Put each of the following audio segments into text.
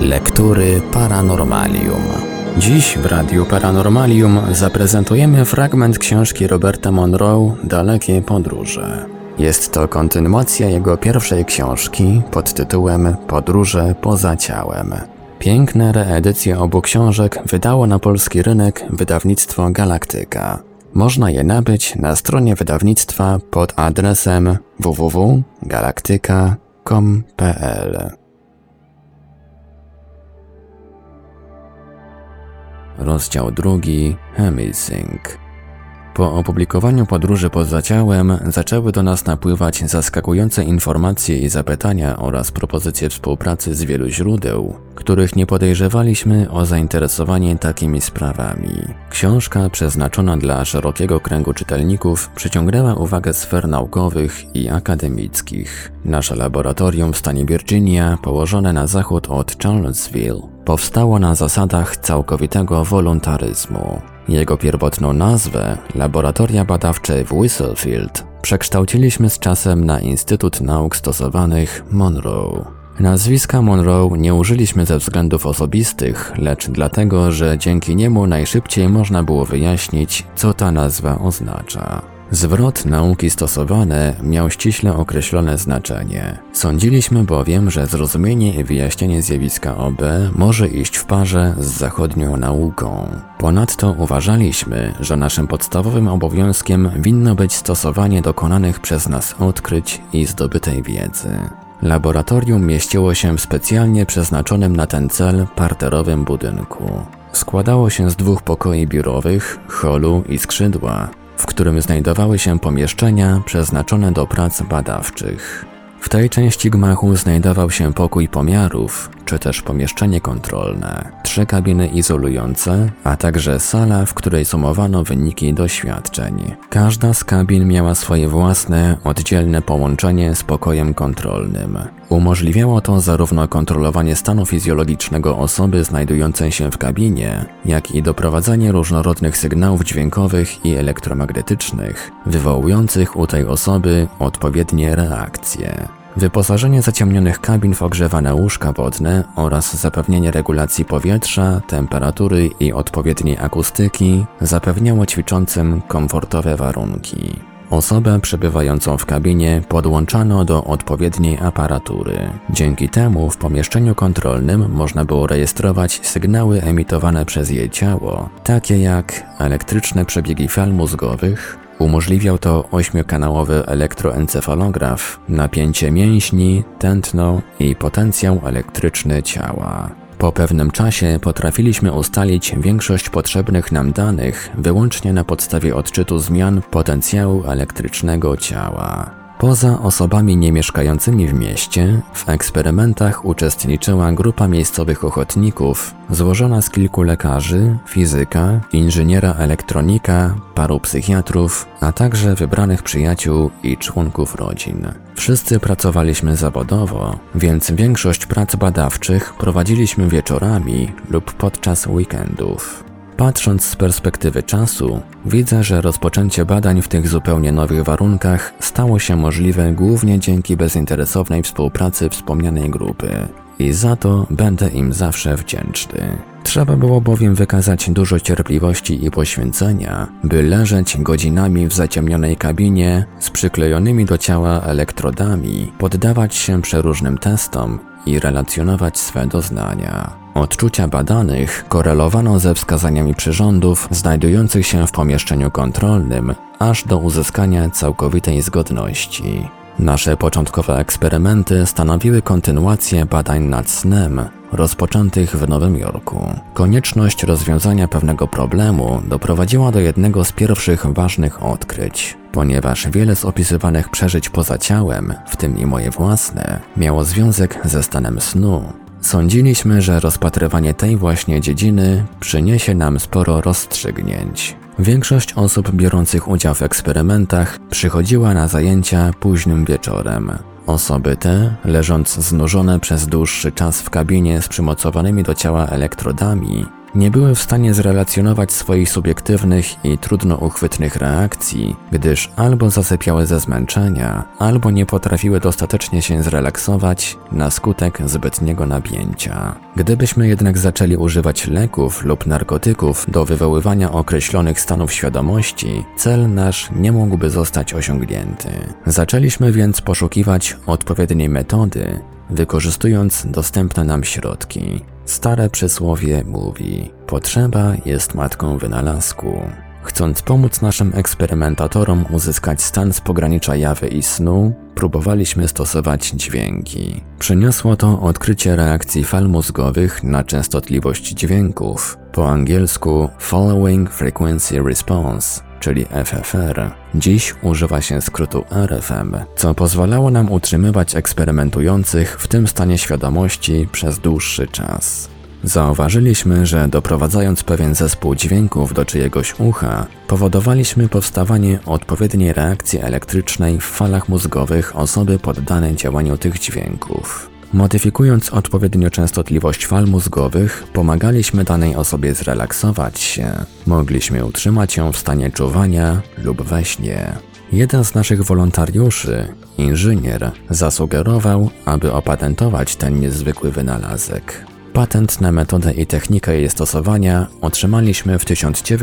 Lektury Paranormalium. Dziś w Radiu Paranormalium zaprezentujemy fragment książki Roberta Monroe Dalekie podróże. Jest to kontynuacja jego pierwszej książki pod tytułem Podróże poza ciałem. Piękne reedycje obu książek wydało na polski rynek wydawnictwo Galaktyka. Można je nabyć na stronie wydawnictwa pod adresem www.galaktyka.com.pl. Rozdział 2. Amazing. Po opublikowaniu Podróży poza ciałem zaczęły do nas napływać zaskakujące informacje i zapytania oraz propozycje współpracy z wielu źródeł, których nie podejrzewaliśmy o zainteresowanie takimi sprawami. Książka przeznaczona dla szerokiego kręgu czytelników przyciągnęła uwagę sfer naukowych i akademickich. Nasze laboratorium w stanie Virginia, położone na zachód od Charlottesville, powstało na zasadach całkowitego wolontaryzmu. Jego pierwotną nazwę, Laboratoria Badawcze w Whistlefield, przekształciliśmy z czasem na Instytut Nauk Stosowanych Monroe. Nazwiska Monroe nie użyliśmy ze względów osobistych, lecz dlatego, że dzięki niemu najszybciej można było wyjaśnić, co ta nazwa oznacza. Zwrot nauki stosowane miał ściśle określone znaczenie. Sądziliśmy bowiem, że zrozumienie i wyjaśnienie zjawiska OB może iść w parze z zachodnią nauką. Ponadto uważaliśmy, że naszym podstawowym obowiązkiem winno być stosowanie dokonanych przez nas odkryć i zdobytej wiedzy. Laboratorium mieściło się w specjalnie przeznaczonym na ten cel parterowym budynku. Składało się z 2 pokoi biurowych, holu i skrzydła, w którym znajdowały się pomieszczenia przeznaczone do prac badawczych. W tej części gmachu znajdował się pokój pomiarów, czy też pomieszczenie kontrolne, 3 kabiny izolujące, a także sala, w której sumowano wyniki doświadczeń. Każda z kabin miała swoje własne, oddzielne połączenie z pokojem kontrolnym. Umożliwiało to zarówno kontrolowanie stanu fizjologicznego osoby znajdującej się w kabinie, jak i doprowadzanie różnorodnych sygnałów dźwiękowych i elektromagnetycznych, wywołujących u tej osoby odpowiednie reakcje. Wyposażenie zaciemnionych kabin w ogrzewane łóżka wodne oraz zapewnienie regulacji powietrza, temperatury i odpowiedniej akustyki zapewniało ćwiczącym komfortowe warunki. Osobę przebywającą w kabinie podłączano do odpowiedniej aparatury. Dzięki temu w pomieszczeniu kontrolnym można było rejestrować sygnały emitowane przez jej ciało, takie jak elektryczne przebiegi fal mózgowych. Umożliwiał to 8-kanałowy elektroencefalograf, napięcie mięśni, tętno i potencjał elektryczny ciała. Po pewnym czasie potrafiliśmy ustalić większość potrzebnych nam danych wyłącznie na podstawie odczytu zmian potencjału elektrycznego ciała. Poza osobami niemieszkającymi w mieście, w eksperymentach uczestniczyła grupa miejscowych ochotników złożona z kilku lekarzy, fizyka, inżyniera elektronika, paru psychiatrów, a także wybranych przyjaciół i członków rodzin. Wszyscy pracowaliśmy zawodowo, więc większość prac badawczych prowadziliśmy wieczorami lub podczas weekendów. Patrząc z perspektywy czasu, widzę, że rozpoczęcie badań w tych zupełnie nowych warunkach stało się możliwe głównie dzięki bezinteresownej współpracy wspomnianej grupy i za to będę im zawsze wdzięczny. Trzeba było bowiem wykazać dużo cierpliwości i poświęcenia, by leżeć godzinami w zaciemnionej kabinie z przyklejonymi do ciała elektrodami, poddawać się przeróżnym testom i relacjonować swe doznania. Odczucia badanych korelowano ze wskazaniami przyrządów znajdujących się w pomieszczeniu kontrolnym, aż do uzyskania całkowitej zgodności. Nasze początkowe eksperymenty stanowiły kontynuację badań nad snem, rozpoczętych w Nowym Jorku. Konieczność rozwiązania pewnego problemu doprowadziła do jednego z pierwszych ważnych odkryć. Ponieważ wiele z opisywanych przeżyć poza ciałem, w tym i moje własne, miało związek ze stanem snu, sądziliśmy, że rozpatrywanie tej właśnie dziedziny przyniesie nam sporo rozstrzygnięć. Większość osób biorących udział w eksperymentach przychodziła na zajęcia późnym wieczorem. Osoby te, leżąc znużone przez dłuższy czas w kabinie z przymocowanymi do ciała elektrodami, nie były w stanie zrelacjonować swoich subiektywnych i trudno uchwytnych reakcji, gdyż albo zasypiały ze zmęczenia, albo nie potrafiły dostatecznie się zrelaksować na skutek zbytniego napięcia. Gdybyśmy jednak zaczęli używać leków lub narkotyków do wywoływania określonych stanów świadomości, cel nasz nie mógłby zostać osiągnięty. Zaczęliśmy więc poszukiwać odpowiedniej metody, wykorzystując dostępne nam środki. Stare przysłowie mówi: potrzeba jest matką wynalazku. Chcąc pomóc naszym eksperymentatorom uzyskać stan z pogranicza jawy i snu, próbowaliśmy stosować dźwięki. Przyniosło to odkrycie reakcji fal mózgowych na częstotliwość dźwięków, po angielsku Following Frequency Response, czyli FFR. Dziś używa się skrótu RFM, co pozwalało nam utrzymywać eksperymentujących w tym stanie świadomości przez dłuższy czas. Zauważyliśmy, że doprowadzając pewien zespół dźwięków do czyjegoś ucha, powodowaliśmy powstawanie odpowiedniej reakcji elektrycznej w falach mózgowych osoby poddanej działaniu tych dźwięków. Modyfikując odpowiednio częstotliwość fal mózgowych, pomagaliśmy danej osobie zrelaksować się. Mogliśmy utrzymać ją w stanie czuwania lub we śnie. Jeden z naszych wolontariuszy, inżynier, zasugerował, aby opatentować ten niezwykły wynalazek. Patent na metodę i technikę jej stosowania otrzymaliśmy w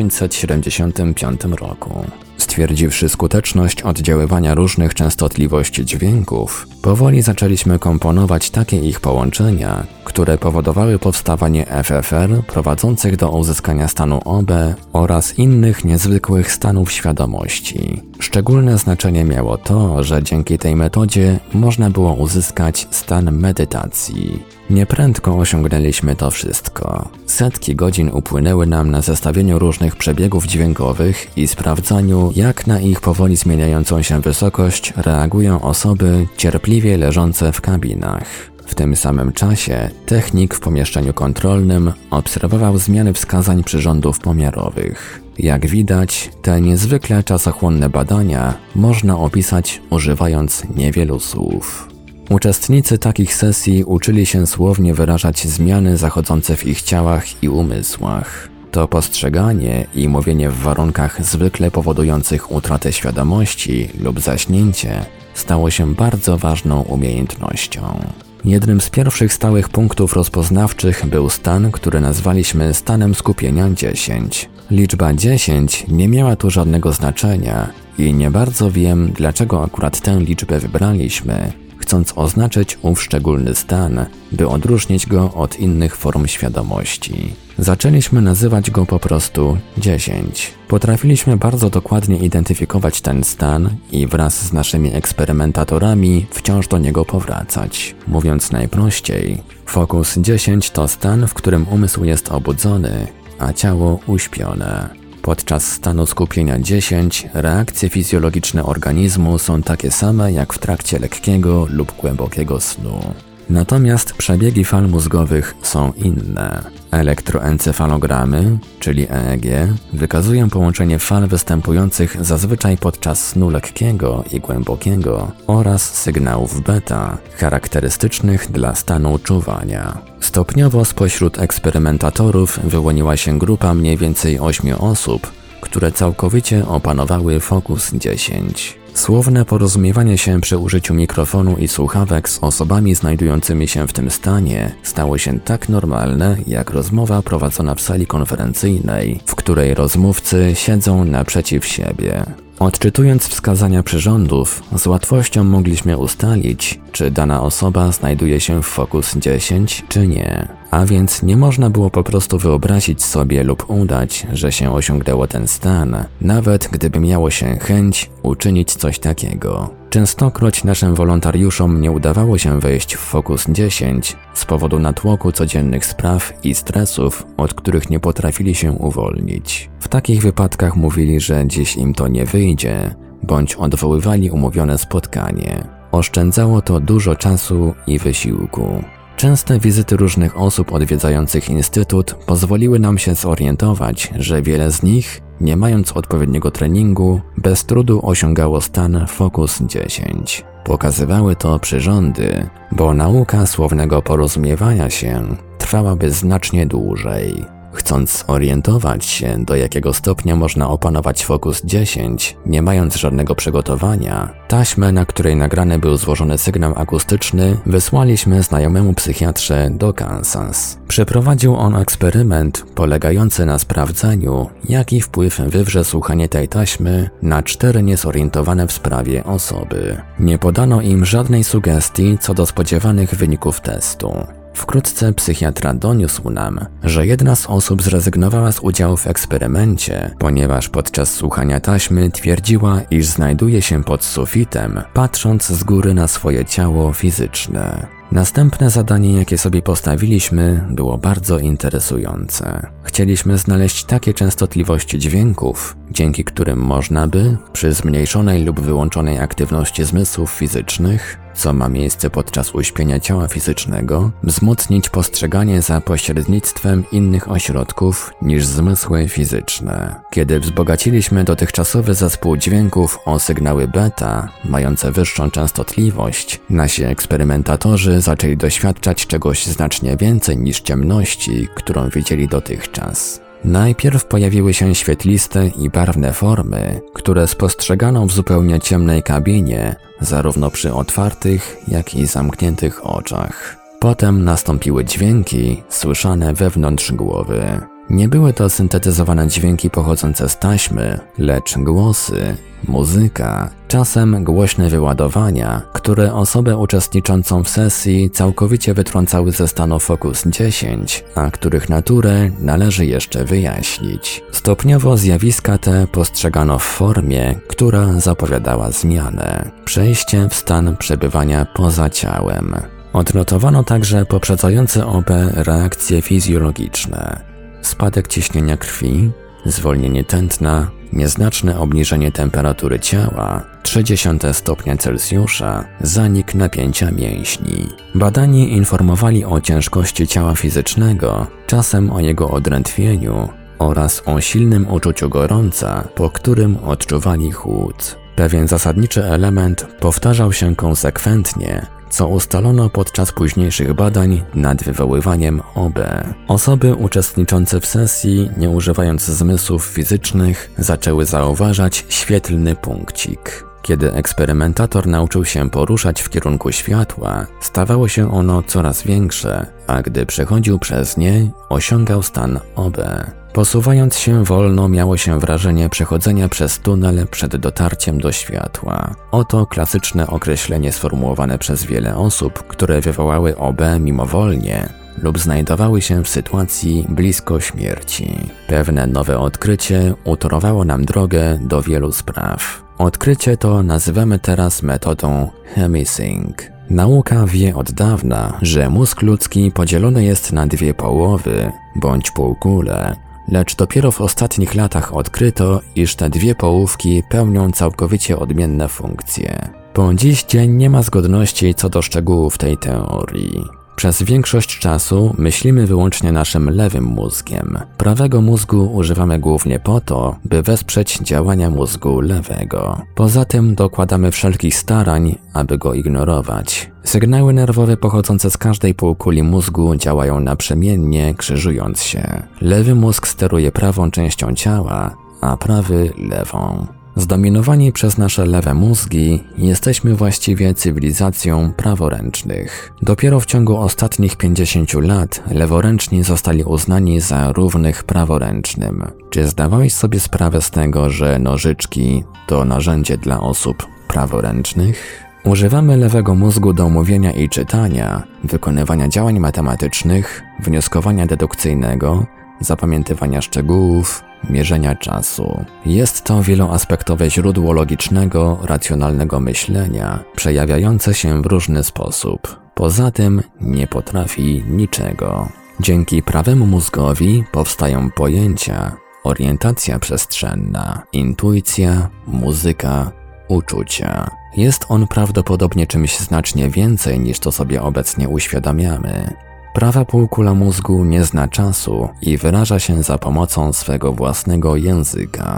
1975 roku. Stwierdziwszy skuteczność oddziaływania różnych częstotliwości dźwięków, powoli zaczęliśmy komponować takie ich połączenia, które powodowały powstawanie FFR prowadzących do uzyskania stanu OB oraz innych niezwykłych stanów świadomości. Szczególne znaczenie miało to, że dzięki tej metodzie można było uzyskać stan medytacji. Nieprędko osiągnęliśmy to wszystko. Setki godzin upłynęły nam na zestawieniu różnych przebiegów dźwiękowych i sprawdzaniu, jak na ich powoli zmieniającą się wysokość reagują osoby cierpliwie leżące w kabinach. W tym samym czasie technik w pomieszczeniu kontrolnym obserwował zmiany wskazań przyrządów pomiarowych. Jak widać, te niezwykle czasochłonne badania można opisać używając niewielu słów. Uczestnicy takich sesji uczyli się słownie wyrażać zmiany zachodzące w ich ciałach i umysłach. To postrzeganie i mówienie w warunkach zwykle powodujących utratę świadomości lub zaśnięcie stało się bardzo ważną umiejętnością. Jednym z pierwszych stałych punktów rozpoznawczych był stan, który nazwaliśmy stanem skupienia 10. Liczba 10 nie miała tu żadnego znaczenia i nie bardzo wiem, dlaczego akurat tę liczbę wybraliśmy, chcąc oznaczyć ów szczególny stan, by odróżnić go od innych form świadomości. Zaczęliśmy nazywać go po prostu 10. Potrafiliśmy bardzo dokładnie identyfikować ten stan i wraz z naszymi eksperymentatorami wciąż do niego powracać. Mówiąc najprościej, Focus 10 to stan, w którym umysł jest obudzony, a ciało uśpione. Podczas stanu skupienia 10 reakcje fizjologiczne organizmu są takie same jak w trakcie lekkiego lub głębokiego snu. Natomiast przebiegi fal mózgowych są inne. Elektroencefalogramy, czyli EEG, wykazują połączenie fal występujących zazwyczaj podczas snu lekkiego i głębokiego oraz sygnałów beta, charakterystycznych dla stanu czuwania. Stopniowo spośród eksperymentatorów wyłoniła się grupa mniej więcej 8 osób, które całkowicie opanowały Focus 10. Słowne porozumiewanie się przy użyciu mikrofonu i słuchawek z osobami znajdującymi się w tym stanie stało się tak normalne, jak rozmowa prowadzona w sali konferencyjnej, w której rozmówcy siedzą naprzeciw siebie. Odczytując wskazania przyrządów, z łatwością mogliśmy ustalić, czy dana osoba znajduje się w Focus 10, czy nie. A więc nie można było po prostu wyobrazić sobie lub udać, że się osiągnęło ten stan, nawet gdyby miało się chęć uczynić coś takiego. Częstokroć naszym wolontariuszom nie udawało się wejść w Focus 10 z powodu natłoku codziennych spraw i stresów, od których nie potrafili się uwolnić. W takich wypadkach mówili, że dziś im to nie wyjdzie, bądź odwoływali umówione spotkanie. Oszczędzało to dużo czasu i wysiłku. Częste wizyty różnych osób odwiedzających instytut pozwoliły nam się zorientować, że wiele z nich, nie mając odpowiedniego treningu, bez trudu osiągało stan Focus 10. Pokazywały to przyrządy, bo nauka słownego porozumiewania się trwałaby znacznie dłużej. Chcąc orientować się, do jakiego stopnia można opanować Focus 10, nie mając żadnego przygotowania, taśmę, na której nagrany był złożony sygnał akustyczny, wysłaliśmy znajomemu psychiatrze do Kansas. Przeprowadził on eksperyment polegający na sprawdzeniu, jaki wpływ wywrze słuchanie tej taśmy na 4 niezorientowane w sprawie osoby. Nie podano im żadnej sugestii co do spodziewanych wyników testu. Wkrótce psychiatra doniósł nam, że jedna z osób zrezygnowała z udziału w eksperymencie, ponieważ podczas słuchania taśmy twierdziła, iż znajduje się pod sufitem, patrząc z góry na swoje ciało fizyczne. Następne zadanie, jakie sobie postawiliśmy, było bardzo interesujące. Chcieliśmy znaleźć takie częstotliwości dźwięków, dzięki którym można by, przy zmniejszonej lub wyłączonej aktywności zmysłów fizycznych, co ma miejsce podczas uśpienia ciała fizycznego, wzmocnić postrzeganie za pośrednictwem innych ośrodków niż zmysły fizyczne. Kiedy wzbogaciliśmy dotychczasowy zespół dźwięków o sygnały beta, mające wyższą częstotliwość, nasi eksperymentatorzy zaczęli doświadczać czegoś znacznie więcej niż ciemności, którą widzieli dotychczas. Najpierw pojawiły się świetliste i barwne formy, które spostrzegano w zupełnie ciemnej kabinie, zarówno przy otwartych, jak i zamkniętych oczach. Potem nastąpiły dźwięki słyszane wewnątrz głowy. Nie były to syntetyzowane dźwięki pochodzące z taśmy, lecz głosy, muzyka, czasem głośne wyładowania, które osobę uczestniczącą w sesji całkowicie wytrącały ze stanu Focus 10, a których naturę należy jeszcze wyjaśnić. Stopniowo zjawiska te postrzegano w formie, która zapowiadała zmianę, przejście w stan przebywania poza ciałem. Odnotowano także poprzedzające obie reakcje fizjologiczne. Spadek ciśnienia krwi, zwolnienie tętna, nieznaczne obniżenie temperatury ciała, 0,3 stopnia Celsjusza, zanik napięcia mięśni. Badani informowali o ciężkości ciała fizycznego, czasem o jego odrętwieniu oraz o silnym uczuciu gorąca, po którym odczuwali chłód. Pewien zasadniczy element powtarzał się konsekwentnie, co ustalono podczas późniejszych badań nad wywoływaniem OB. Osoby uczestniczące w sesji, nie używając zmysłów fizycznych, zaczęły zauważać świetlny punkcik. Kiedy eksperymentator nauczył się poruszać w kierunku światła, stawało się ono coraz większe, a gdy przechodził przez nie, osiągał stan OB. Posuwając się wolno, miało się wrażenie przechodzenia przez tunel przed dotarciem do światła. Oto klasyczne określenie sformułowane przez wiele osób, które wywołały OB mimowolnie lub znajdowały się w sytuacji blisko śmierci. Pewne nowe odkrycie utorowało nam drogę do wielu spraw. Odkrycie to nazywamy teraz metodą Hemisync. Nauka wie od dawna, że mózg ludzki podzielony jest na 2 połowy, bądź półkule, lecz dopiero w ostatnich latach odkryto, iż te 2 połówki pełnią całkowicie odmienne funkcje. Po dziś dzień nie ma zgodności co do szczegółów tej teorii. Przez większość czasu myślimy wyłącznie naszym lewym mózgiem. Prawego mózgu używamy głównie po to, by wesprzeć działania mózgu lewego. Poza tym dokładamy wszelkich starań, aby go ignorować. Sygnały nerwowe pochodzące z każdej półkuli mózgu działają naprzemiennie, krzyżując się. Lewy mózg steruje prawą częścią ciała, a prawy lewą. Zdominowani przez nasze lewe mózgi, jesteśmy właściwie cywilizacją praworęcznych. Dopiero w ciągu ostatnich 50 lat leworęczni zostali uznani za równych praworęcznym. Czy zdawałeś sobie sprawę z tego, że nożyczki to narzędzie dla osób praworęcznych? Używamy lewego mózgu do mówienia i czytania, wykonywania działań matematycznych, wnioskowania dedukcyjnego, zapamiętywania szczegółów, mierzenia czasu. Jest to wieloaspektowe źródło logicznego, racjonalnego myślenia, przejawiające się w różny sposób. Poza tym nie potrafi niczego. Dzięki prawemu mózgowi powstają pojęcia, orientacja przestrzenna, intuicja, muzyka, uczucia. Jest on prawdopodobnie czymś znacznie więcej niż to sobie obecnie uświadamiamy. Prawa półkula mózgu nie zna czasu i wyraża się za pomocą swego własnego języka.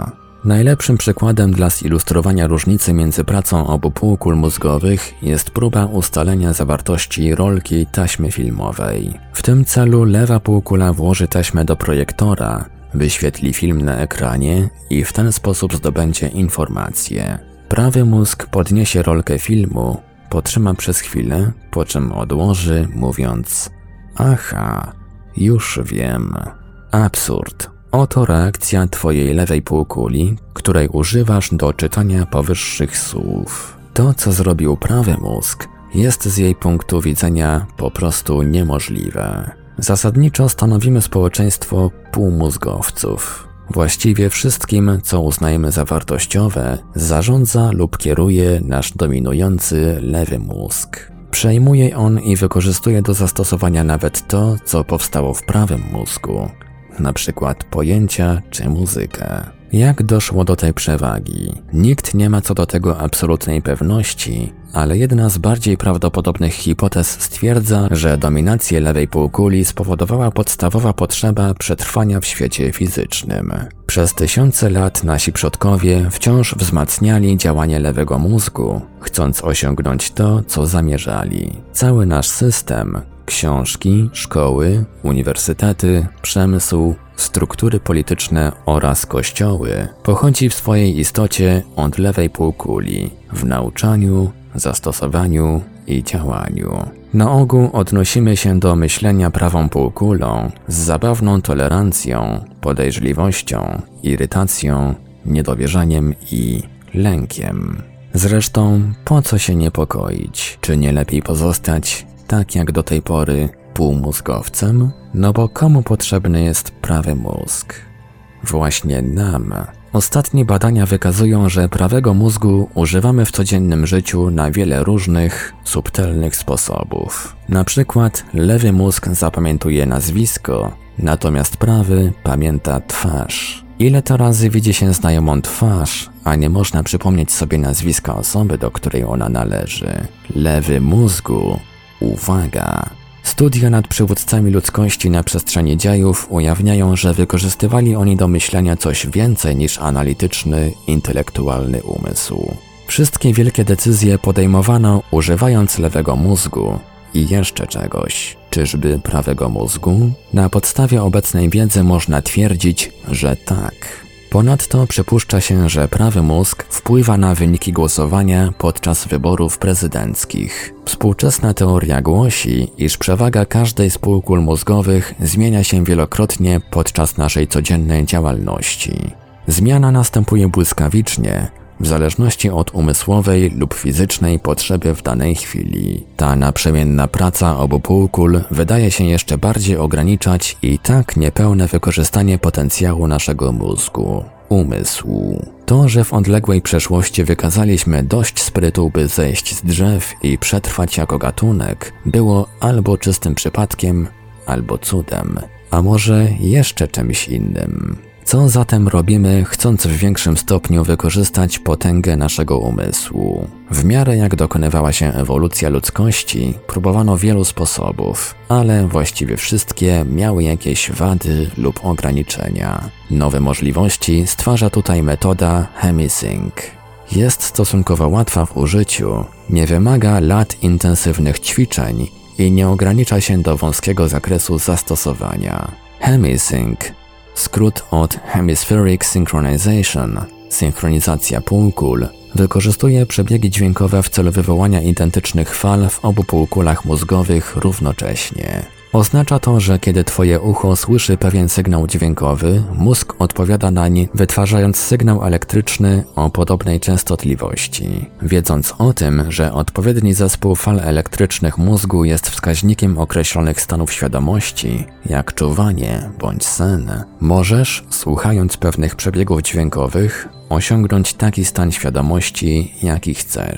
Najlepszym przykładem dla zilustrowania różnicy między pracą obu półkul mózgowych jest próba ustalenia zawartości rolki taśmy filmowej. W tym celu lewa półkula włoży taśmę do projektora, wyświetli film na ekranie i w ten sposób zdobędzie informacje. Prawy mózg podniesie rolkę filmu, potrzyma przez chwilę, po czym odłoży, mówiąc: aha, już wiem. Absurd. Oto reakcja twojej lewej półkuli, której używasz do czytania powyższych słów. To, co zrobił prawy mózg, jest z jej punktu widzenia po prostu niemożliwe. Zasadniczo stanowimy społeczeństwo półmózgowców. Właściwie wszystkim, co uznajemy za wartościowe, zarządza lub kieruje nasz dominujący lewy mózg. Przejmuje on i wykorzystuje do zastosowania nawet to, co powstało w prawym mózgu, na przykład pojęcia czy muzykę. Jak doszło do tej przewagi? Nikt nie ma co do tego absolutnej pewności, ale jedna z bardziej prawdopodobnych hipotez stwierdza, że dominację lewej półkuli spowodowała podstawowa potrzeba przetrwania w świecie fizycznym. Przez tysiące lat nasi przodkowie wciąż wzmacniali działanie lewego mózgu, chcąc osiągnąć to, co zamierzali. Cały nasz system, książki, szkoły, uniwersytety, przemysł, struktury polityczne oraz kościoły pochodzi w swojej istocie od lewej półkuli w nauczaniu, zastosowaniu i działaniu. Na ogół odnosimy się do myślenia prawą półkulą z zabawną tolerancją, podejrzliwością, irytacją, niedowierzaniem i lękiem. Zresztą po co się niepokoić? Czy nie lepiej pozostać, tak jak do tej pory, półmózgowcem? No bo komu potrzebny jest prawy mózg? Właśnie nam. Ostatnie badania wykazują, że prawego mózgu używamy w codziennym życiu na wiele różnych, subtelnych sposobów. Na przykład lewy mózg zapamiętuje nazwisko, natomiast prawy pamięta twarz. Ile to razy widzi się znajomą twarz, a nie można przypomnieć sobie nazwiska osoby, do której ona należy? Lewy mózgu. Uwaga! Studia nad przywódcami ludzkości na przestrzeni dziejów ujawniają, że wykorzystywali oni do myślenia coś więcej niż analityczny, intelektualny umysł. Wszystkie wielkie decyzje podejmowano używając lewego mózgu i jeszcze czegoś. Czyżby prawego mózgu? Na podstawie obecnej wiedzy można twierdzić, że tak. Ponadto przypuszcza się, że prawy mózg wpływa na wyniki głosowania podczas wyborów prezydenckich. Współczesna teoria głosi, iż przewaga każdej z półkul mózgowych zmienia się wielokrotnie podczas naszej codziennej działalności. Zmiana następuje błyskawicznie, w zależności od umysłowej lub fizycznej potrzeby w danej chwili. Ta naprzemienna praca obu półkul wydaje się jeszcze bardziej ograniczać i tak niepełne wykorzystanie potencjału naszego mózgu, umysłu. To, że w odległej przeszłości wykazaliśmy dość sprytu, by zejść z drzew i przetrwać jako gatunek, było albo czystym przypadkiem, albo cudem, a może jeszcze czymś innym. Co zatem robimy, chcąc w większym stopniu wykorzystać potęgę naszego umysłu? W miarę jak dokonywała się ewolucja ludzkości, próbowano wielu sposobów, ale właściwie wszystkie miały jakieś wady lub ograniczenia. Nowe możliwości stwarza tutaj metoda Hemisync. Jest stosunkowo łatwa w użyciu, nie wymaga lat intensywnych ćwiczeń i nie ogranicza się do wąskiego zakresu zastosowania. Hemisync, skrót od Hemispheric Synchronization, synchronizacja półkul, wykorzystuje przebiegi dźwiękowe w celu wywołania identycznych fal w obu półkulach mózgowych równocześnie. Oznacza to, że kiedy twoje ucho słyszy pewien sygnał dźwiękowy, mózg odpowiada nań, wytwarzając sygnał elektryczny o podobnej częstotliwości. Wiedząc o tym, że odpowiedni zespół fal elektrycznych mózgu jest wskaźnikiem określonych stanów świadomości, jak czuwanie bądź sen, możesz, słuchając pewnych przebiegów dźwiękowych, osiągnąć taki stan świadomości, jaki chcesz.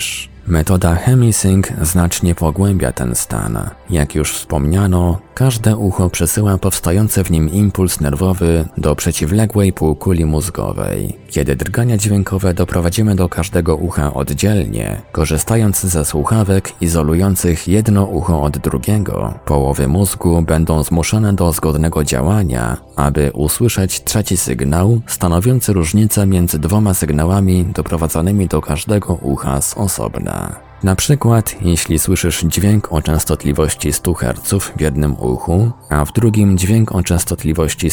Metoda HemiSync znacznie pogłębia ten stan. Jak już wspomniano, każde ucho przesyła powstający w nim impuls nerwowy do przeciwległej półkuli mózgowej. Kiedy drgania dźwiękowe doprowadzimy do każdego ucha oddzielnie, korzystając ze słuchawek izolujących jedno ucho od drugiego, połowy mózgu będą zmuszone do zgodnego działania, aby usłyszeć trzeci sygnał stanowiący różnicę między dwoma sygnałami doprowadzanymi do każdego ucha z osobna. Na przykład, jeśli słyszysz dźwięk o częstotliwości 100 Hz w jednym uchu, a w drugim dźwięk o częstotliwości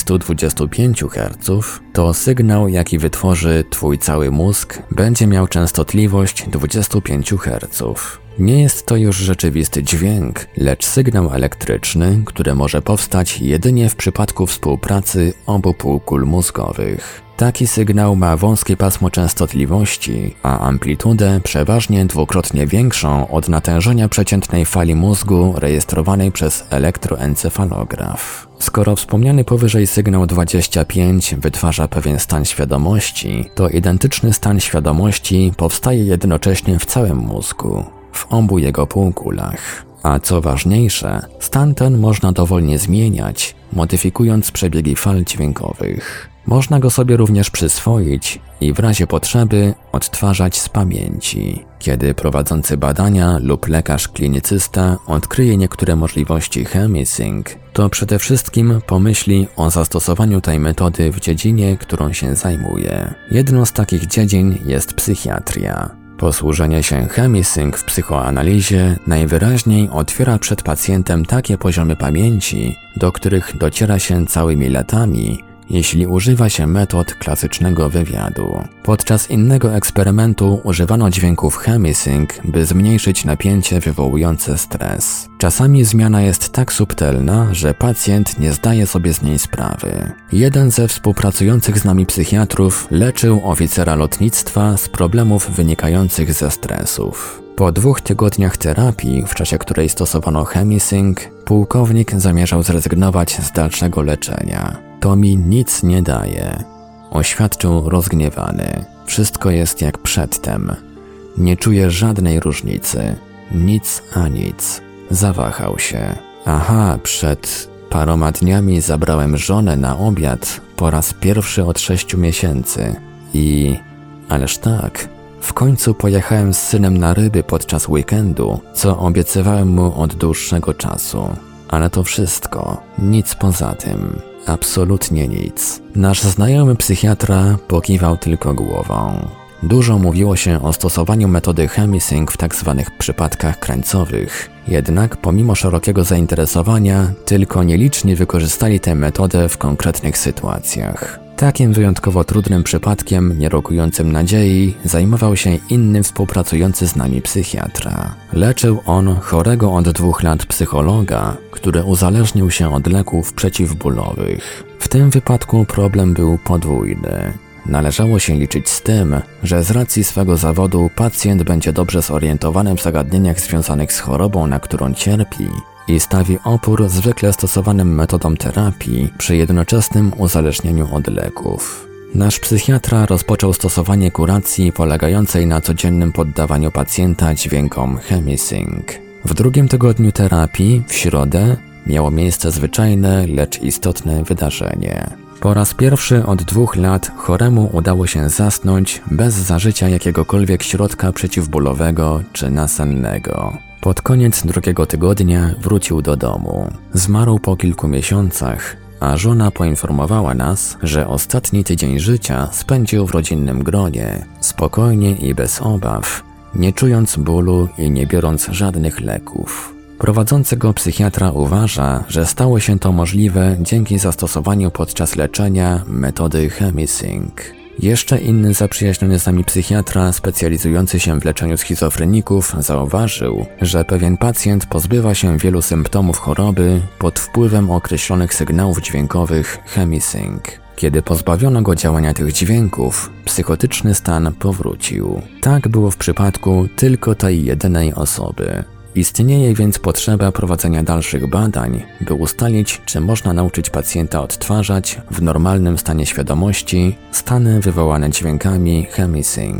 125 Hz, to sygnał, jaki wytworzy Twój cały mózg, będzie miał częstotliwość 25 Hz. Nie jest to już rzeczywisty dźwięk, lecz sygnał elektryczny, który może powstać jedynie w przypadku współpracy obu półkul mózgowych. Taki sygnał ma wąskie pasmo częstotliwości, a amplitudę przeważnie dwukrotnie większą od natężenia przeciętnej fali mózgu rejestrowanej przez elektroencefalograf. Skoro wspomniany powyżej sygnał 25 wytwarza pewien stan świadomości, to identyczny stan świadomości powstaje jednocześnie w całym mózgu, w obu jego półkulach. A co ważniejsze, stan ten można dowolnie zmieniać, modyfikując przebiegi fal dźwiękowych. Można go sobie również przyswoić i w razie potrzeby odtwarzać z pamięci. Kiedy prowadzący badania lub lekarz klinicysta odkryje niektóre możliwości HemiSync, to przede wszystkim pomyśli o zastosowaniu tej metody w dziedzinie, którą się zajmuje. Jedną z takich dziedzin jest psychiatria. Posłużenie się HemiSync w psychoanalizie najwyraźniej otwiera przed pacjentem takie poziomy pamięci, do których dociera się całymi latami, jeśli używa się metod klasycznego wywiadu. Podczas innego eksperymentu używano dźwięków HemiSync, by zmniejszyć napięcie wywołujące stres. Czasami zmiana jest tak subtelna, że pacjent nie zdaje sobie z niej sprawy. Jeden ze współpracujących z nami psychiatrów leczył oficera lotnictwa z problemów wynikających ze stresów. Po 2 tygodniach terapii, w czasie której stosowano HemiSync, pułkownik zamierzał zrezygnować z dalszego leczenia. To mi nic nie daje, oświadczył rozgniewany. Wszystko jest jak przedtem. Nie czuję żadnej różnicy. Nic a nic. Zawahał się. Aha, przed paroma dniami zabrałem żonę na obiad po raz pierwszy od 6 miesięcy. Ależ tak, w końcu pojechałem z synem na ryby podczas weekendu, co obiecywałem mu od dłuższego czasu. Ale to wszystko, nic poza tym. Absolutnie nic. Nasz znajomy psychiatra pokiwał tylko głową. Dużo mówiło się o stosowaniu metody HemiSync w tzw. przypadkach krańcowych. Jednak pomimo szerokiego zainteresowania, tylko nieliczni wykorzystali tę metodę w konkretnych sytuacjach. Takim wyjątkowo trudnym przypadkiem, nie rokującym nadziei, zajmował się inny współpracujący z nami psychiatra. Leczył on chorego od 2 lat psychologa, który uzależnił się od leków przeciwbólowych. W tym wypadku problem był podwójny. Należało się liczyć z tym, że z racji swego zawodu pacjent będzie dobrze zorientowany w zagadnieniach związanych z chorobą, na którą cierpi, i stawi opór zwykle stosowanym metodom terapii przy jednoczesnym uzależnieniu od leków. Nasz psychiatra rozpoczął stosowanie kuracji polegającej na codziennym poddawaniu pacjenta dźwiękom HemiSync. W 2. tygodniu terapii, w środę, miało miejsce zwyczajne, lecz istotne wydarzenie. Po raz pierwszy od 2 lat choremu udało się zasnąć bez zażycia jakiegokolwiek środka przeciwbólowego czy nasennego. Pod koniec 2. tygodnia wrócił do domu. Zmarł po kilku miesiącach, a żona poinformowała nas, że ostatni tydzień życia spędził w rodzinnym gronie, spokojnie i bez obaw, nie czując bólu i nie biorąc żadnych leków. Prowadzący go psychiatra uważa, że stało się to możliwe dzięki zastosowaniu podczas leczenia metody HemiSync. Jeszcze inny zaprzyjaźniony z nami psychiatra specjalizujący się w leczeniu schizofreników zauważył, że pewien pacjent pozbywa się wielu symptomów choroby pod wpływem określonych sygnałów dźwiękowych HemiSync. Kiedy pozbawiono go działania tych dźwięków, psychotyczny stan powrócił. Tak było w przypadku tylko tej jedynej osoby. Istnieje więc potrzeba prowadzenia dalszych badań, by ustalić, czy można nauczyć pacjenta odtwarzać w normalnym stanie świadomości stany wywołane dźwiękami HemiSync.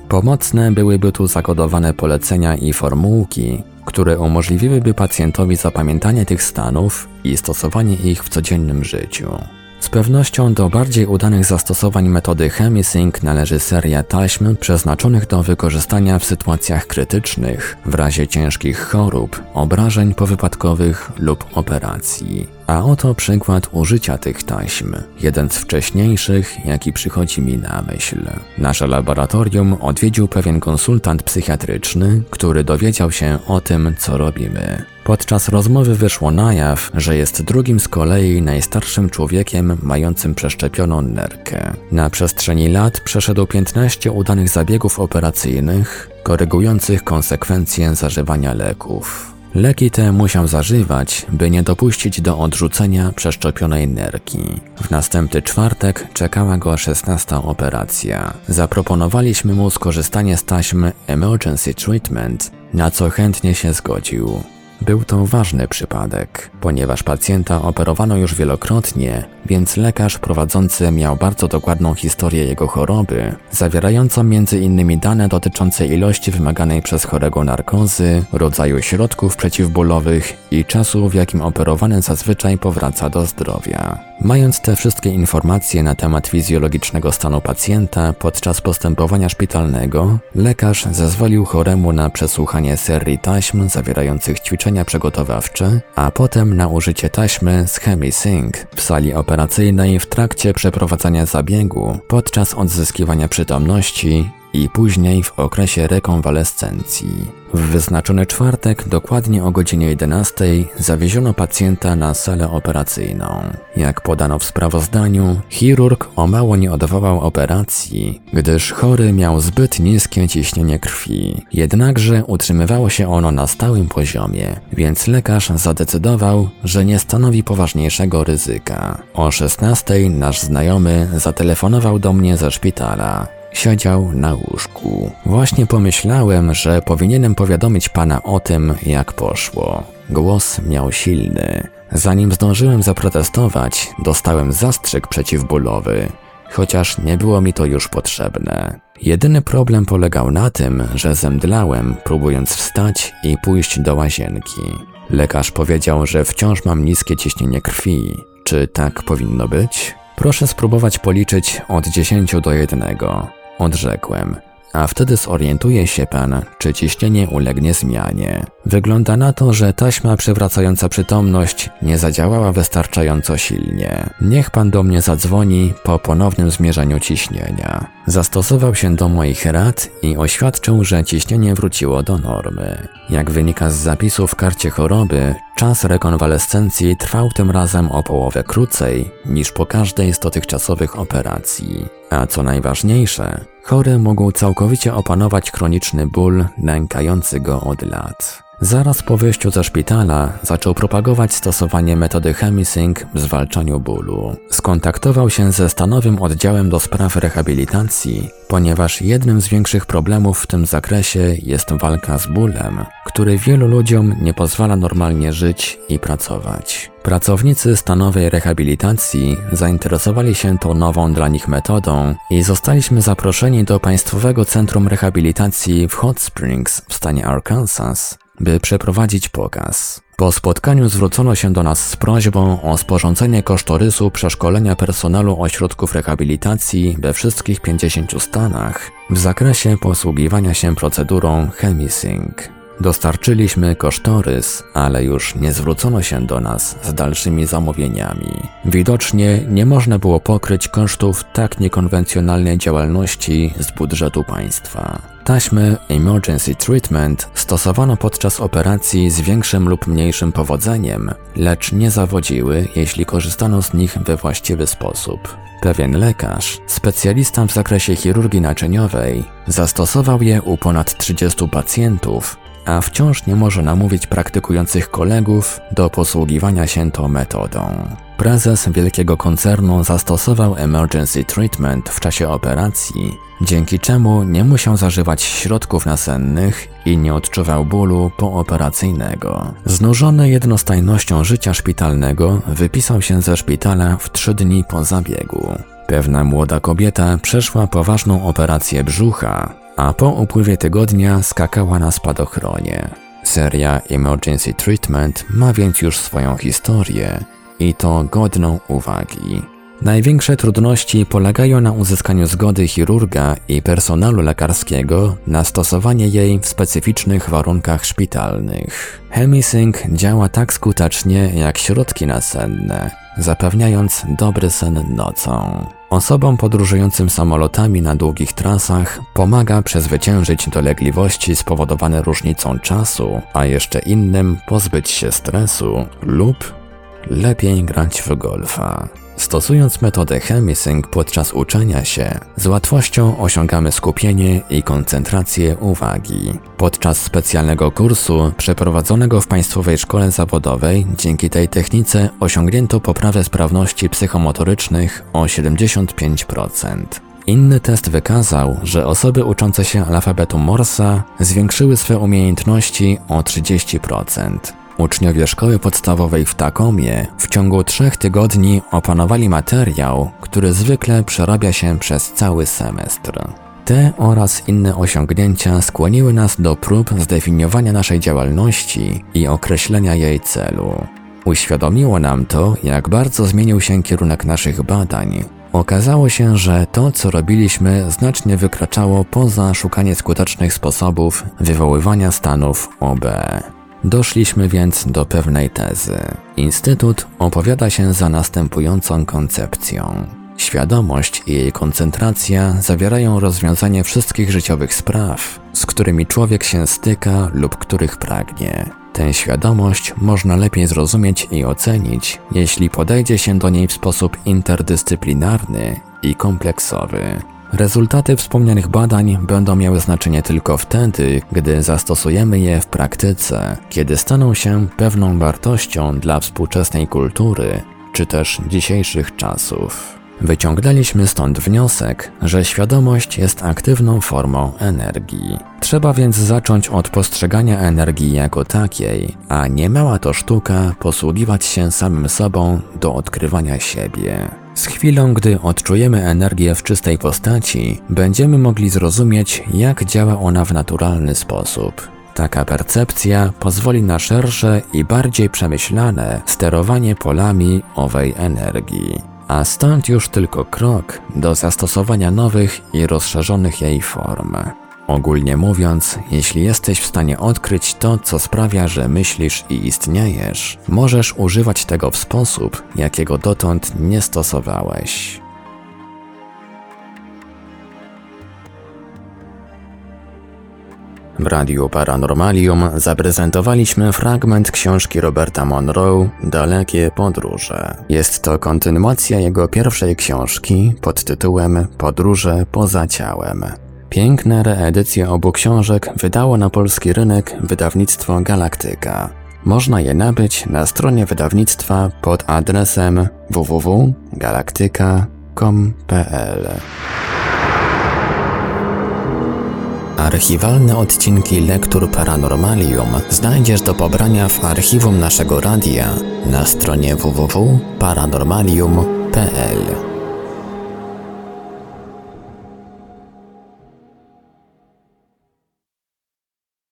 Pomocne byłyby tu zakodowane polecenia i formułki, które umożliwiłyby pacjentowi zapamiętanie tych stanów i stosowanie ich w codziennym życiu. Z pewnością do bardziej udanych zastosowań metody Chemisync należy seria taśm przeznaczonych do wykorzystania w sytuacjach krytycznych, w razie ciężkich chorób, obrażeń powypadkowych lub operacji. A oto przykład użycia tych taśm, jeden z wcześniejszych, jaki przychodzi mi na myśl. Nasze laboratorium odwiedził pewien konsultant psychiatryczny, który dowiedział się o tym, co robimy. Podczas rozmowy wyszło na jaw, że jest drugim z kolei najstarszym człowiekiem mającym przeszczepioną nerkę. Na przestrzeni lat przeszedł 15 udanych zabiegów operacyjnych, korygujących konsekwencje zażywania leków. Leki te musiał zażywać, by nie dopuścić do odrzucenia przeszczepionej nerki. W następny czwartek czekała go 16. operacja. Zaproponowaliśmy mu skorzystanie z taśm Emergency Treatment, na co chętnie się zgodził. Był to ważny przypadek, ponieważ pacjenta operowano już wielokrotnie, więc lekarz prowadzący miał bardzo dokładną historię jego choroby, zawierającą m.in. dane dotyczące ilości wymaganej przez chorego narkozy, rodzaju środków przeciwbólowych i czasu, w jakim operowany zazwyczaj powraca do zdrowia. Mając te wszystkie informacje na temat fizjologicznego stanu pacjenta podczas postępowania szpitalnego, lekarz zezwolił choremu na przesłuchanie serii taśm zawierających ćwiczenia przygotowawcze, a potem na użycie taśmy z Chemisync w sali operacyjnej w trakcie przeprowadzania zabiegu, podczas odzyskiwania przytomności i później w okresie rekonwalescencji. W wyznaczony czwartek, dokładnie o godzinie 11, zawieziono pacjenta na salę operacyjną. Jak podano w sprawozdaniu, chirurg o mało nie odwołał operacji, gdyż chory miał zbyt niskie ciśnienie krwi. Jednakże utrzymywało się ono na stałym poziomie, więc lekarz zadecydował, że nie stanowi poważniejszego ryzyka. O 16 nasz znajomy zatelefonował do mnie ze szpitala. Siedział na łóżku. Właśnie pomyślałem, że powinienem powiadomić pana o tym, jak poszło. Głos miał silny. Zanim zdążyłem zaprotestować, dostałem zastrzyk przeciwbólowy, chociaż nie było mi to już potrzebne. Jedyny problem polegał na tym, że zemdlałem, próbując wstać i pójść do łazienki. Lekarz powiedział, że wciąż mam niskie ciśnienie krwi. Czy tak powinno być? Proszę spróbować policzyć od 10 do 1. Odrzekłem. A wtedy zorientuje się pan, czy ciśnienie ulegnie zmianie. Wygląda na to, że taśma przywracająca przytomność nie zadziałała wystarczająco silnie. Niech pan do mnie zadzwoni po ponownym zmierzeniu ciśnienia. Zastosował się do moich rad i oświadczył, że ciśnienie wróciło do normy. Jak wynika z zapisu w karcie choroby, czas rekonwalescencji trwał tym razem o połowę krócej niż po każdej z dotychczasowych operacji. A co najważniejsze, chory mógł całkowicie opanować chroniczny ból nękający go od lat. Zaraz po wyjściu ze szpitala zaczął propagować stosowanie metody Chemisync w zwalczaniu bólu. Skontaktował się ze stanowym oddziałem do spraw rehabilitacji, ponieważ jednym z większych problemów w tym zakresie jest walka z bólem, który wielu ludziom nie pozwala normalnie żyć i pracować. Pracownicy stanowej rehabilitacji zainteresowali się tą nową dla nich metodą i zostaliśmy zaproszeni do Państwowego Centrum Rehabilitacji w Hot Springs w stanie Arkansas, by przeprowadzić pokaz. Po spotkaniu zwrócono się do nas z prośbą o sporządzenie kosztorysu przeszkolenia personelu ośrodków rehabilitacji we wszystkich 50 stanach w zakresie posługiwania się procedurą Chemisync. Dostarczyliśmy kosztorys, ale już nie zwrócono się do nas z dalszymi zamówieniami. Widocznie nie można było pokryć kosztów tak niekonwencjonalnej działalności z budżetu państwa. Taśmy Emergency Treatment stosowano podczas operacji z większym lub mniejszym powodzeniem, lecz nie zawodziły, jeśli korzystano z nich we właściwy sposób. Pewien lekarz, specjalista w zakresie chirurgii naczyniowej, zastosował je u ponad 30 pacjentów, a wciąż nie może namówić praktykujących kolegów do posługiwania się tą metodą. Prezes wielkiego koncernu zastosował Emergency Treatment w czasie operacji, dzięki czemu nie musiał zażywać środków nasennych i nie odczuwał bólu pooperacyjnego. Znużony jednostajnością życia szpitalnego, wypisał się ze szpitala w 3 dni po zabiegu. Pewna młoda kobieta przeszła poważną operację brzucha, a po upływie tygodnia skakała na spadochronie. Seria Emergency Treatment ma więc już swoją historię i to godną uwagi. Największe trudności polegają na uzyskaniu zgody chirurga i personelu lekarskiego na stosowanie jej w specyficznych warunkach szpitalnych. Hemisync działa tak skutecznie jak środki nasenne, zapewniając dobry sen nocą. Osobom podróżującym samolotami na długich trasach pomaga przezwyciężyć dolegliwości spowodowane różnicą czasu, a jeszcze innym pozbyć się stresu lub lepiej grać w golfa. Stosując metodę Hemisync podczas uczenia się, z łatwością osiągamy skupienie i koncentrację uwagi. Podczas specjalnego kursu przeprowadzonego w Państwowej Szkole Zawodowej dzięki tej technice osiągnięto poprawę sprawności psychomotorycznych o 75%. Inny test wykazał, że osoby uczące się alfabetu Morsa zwiększyły swe umiejętności o 30%. Uczniowie szkoły podstawowej w Takomie w ciągu 3 tygodni opanowali materiał, który zwykle przerabia się przez cały semestr. Te oraz inne osiągnięcia skłoniły nas do prób zdefiniowania naszej działalności i określenia jej celu. Uświadomiło nam to, jak bardzo zmienił się kierunek naszych badań. Okazało się, że to, co robiliśmy, znacznie wykraczało poza szukanie skutecznych sposobów wywoływania stanów OB. Doszliśmy więc do pewnej tezy. Instytut opowiada się za następującą koncepcją. Świadomość i jej koncentracja zawierają rozwiązanie wszystkich życiowych spraw, z którymi człowiek się styka lub których pragnie. Tę świadomość można lepiej zrozumieć i ocenić, jeśli podejdzie się do niej w sposób interdyscyplinarny i kompleksowy. Rezultaty wspomnianych badań będą miały znaczenie tylko wtedy, gdy zastosujemy je w praktyce, kiedy staną się pewną wartością dla współczesnej kultury, czy też dzisiejszych czasów. Wyciągnęliśmy stąd wniosek, że świadomość jest aktywną formą energii. Trzeba więc zacząć od postrzegania energii jako takiej, a nie mała to sztuka posługiwać się samym sobą do odkrywania siebie. Z chwilą, gdy odczujemy energię w czystej postaci, będziemy mogli zrozumieć, jak działa ona w naturalny sposób. Taka percepcja pozwoli na szersze i bardziej przemyślane sterowanie polami owej energii. A stąd już tylko krok do zastosowania nowych i rozszerzonych jej form. Ogólnie mówiąc, jeśli jesteś w stanie odkryć to, co sprawia, że myślisz i istniejesz, możesz używać tego w sposób, jakiego dotąd nie stosowałeś. W Radiu Paranormalium zaprezentowaliśmy fragment książki Roberta Monroe Dalekie podróże. Jest to kontynuacja jego pierwszej książki pod tytułem Podróże poza ciałem. Piękne reedycje obu książek wydało na polski rynek wydawnictwo Galaktyka. Można je nabyć na stronie wydawnictwa pod adresem www.galaktyka.com.pl. Archiwalne odcinki Lektur Paranormalium znajdziesz do pobrania w archiwum naszego radia na stronie www.paranormalium.pl.